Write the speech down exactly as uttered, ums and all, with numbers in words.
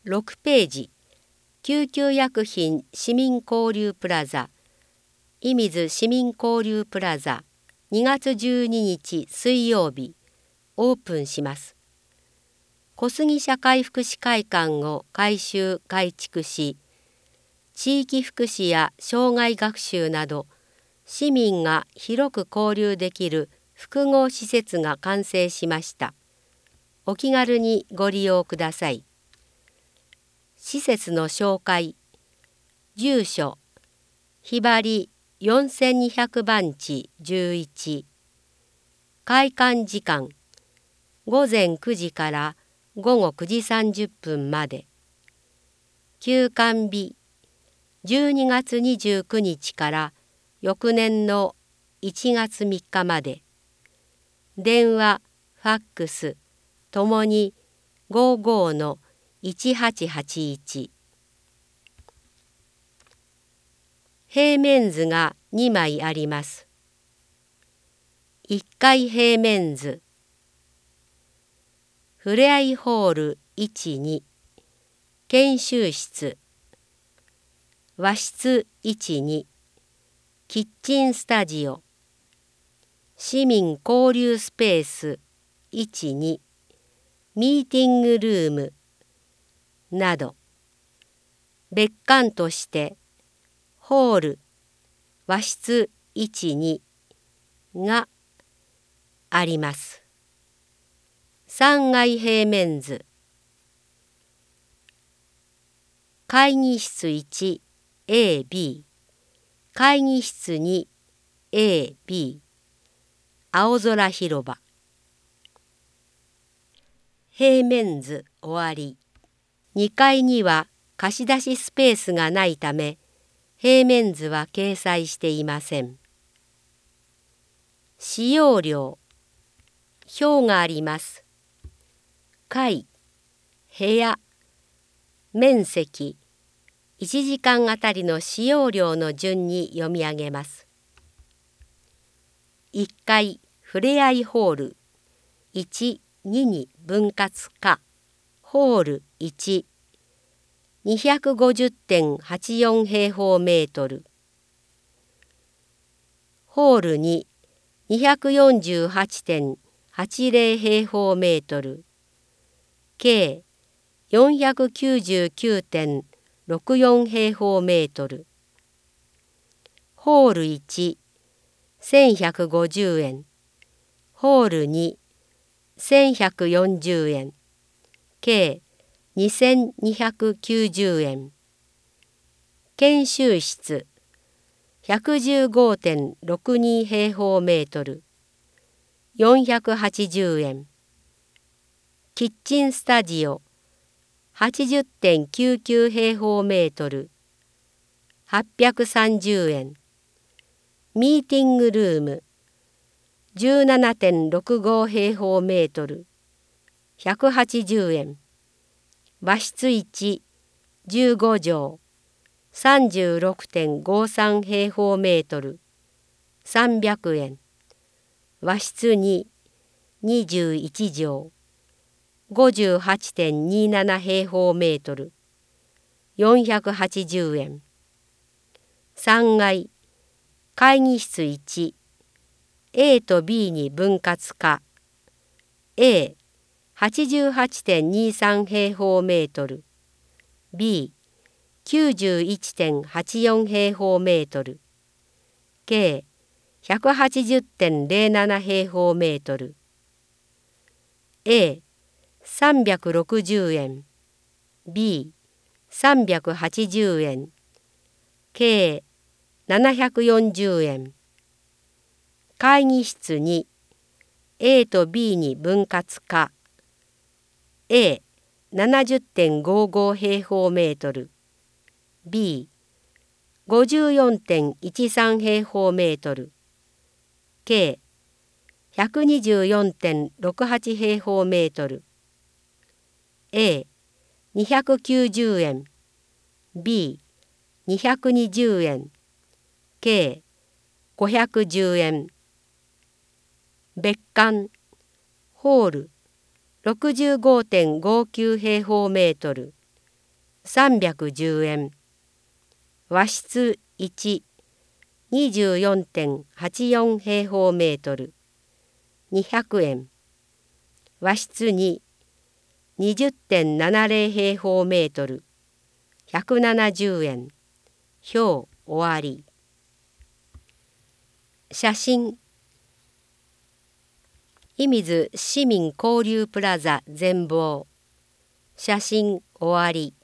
ろくページ、救急薬品市民交流プラザ、射水市民交流プラザ、にがつじゅうににち水曜日、オープンします。小杉社会福祉会館を改修・改築し、地域福祉や障害学習など、市民が広く交流できる複合施設が完成しました。お気軽にご利用ください。施設の紹介、住所、ひばりよんせんにひゃくばんちじゅういち、開館時間、ごぜんくじからごごくじさんじゅっぷんまで、休館日、じゅうにがつにじゅうくにちから翌年のいちがつみっかまで、電話、ファックス、ともにごじゅうごのいちはちはちいち。平面図がにまいあります。いっかい平面図。ふれあいホールいち、に、研修室。和室いち、に、キッチンスタジオ。市民交流スペースいち、に、ミーティングルームなど、別館としてホール、和室いち、にがあります。さんがい平面図。会議室いち、エービー、会議室に、エービー、青空広場。平面図終わり。にかいには貸し出しスペースがないため、平面図は掲載していません。使用料。表があります。階、部屋、面積、いちじかんあたりの使用料の順に読み上げます。いっかいふれあいホールいち、にに分割可ホールいち にひゃくごじゅってんはちよん平方メートル、ホールに にひゃくよんじゅうはちてんはちぜろ平方メートル、計 よんひゃくきゅうじゅうきゅうてんろくよん平方メートル、ホールいち、せんひゃくごじゅうえん、ホールに、せんひゃくよんじゅうえん、計にせんにひゃくきゅうじゅうえん。研修室 ひゃくじゅうごてんろくに 平方メートル、よんひゃくはちじゅうえん。キッチンスタジオ はちじゅってんきゅうきゅう 平方メートル、はっぴゃくさんじゅうえん。ミーティングルーム じゅうななてんろくご 平方メートル、ひゃくはちじゅうえん。和室いち、じゅうごじょう、さんじゅうろくてんごさん 平方メートル、さんびゃくえん。和室に、にじゅういちじょう、ごじゅうはちてんになな 平方メートル、よんひゃくはちじゅうえん。さんがい、会議室いち、エー と ビー に分割可、A、はちじゅうはちてんにさん 平方メートル、B、きゅうじゅういちてんはちよん 平方メートル、計 ひゃくはちじゅってんぜろなな 平方メートル、A、さんびゃくろくじゅうえん、B、さんびゃくはちじゅうえん、計ななひゃくよんじゅうえん。会議室に、A と B に分割可、A、ななじゅってんごご 平方メートル、B、ごじゅうよんてんいちさん 平方メートル、計 ひゃくにじゅうよんてんろくはち 平方メートル、A、にひゃくきゅうじゅうえん、B、にひゃくにじゅうえん、計ごひゃくじゅうえん。別館、ホール ろくじゅうごてんごきゅう 平方メートル、 さんびゃくじゅうえん。和室いち、にじゅうよんてんはちよん平方メートル、にひゃくえん。和室に、にじゅってんななぜろ平方メートル、ひゃくななじゅうえん。表終わり。写真。射水市民交流プラザ全貌。写真終わり。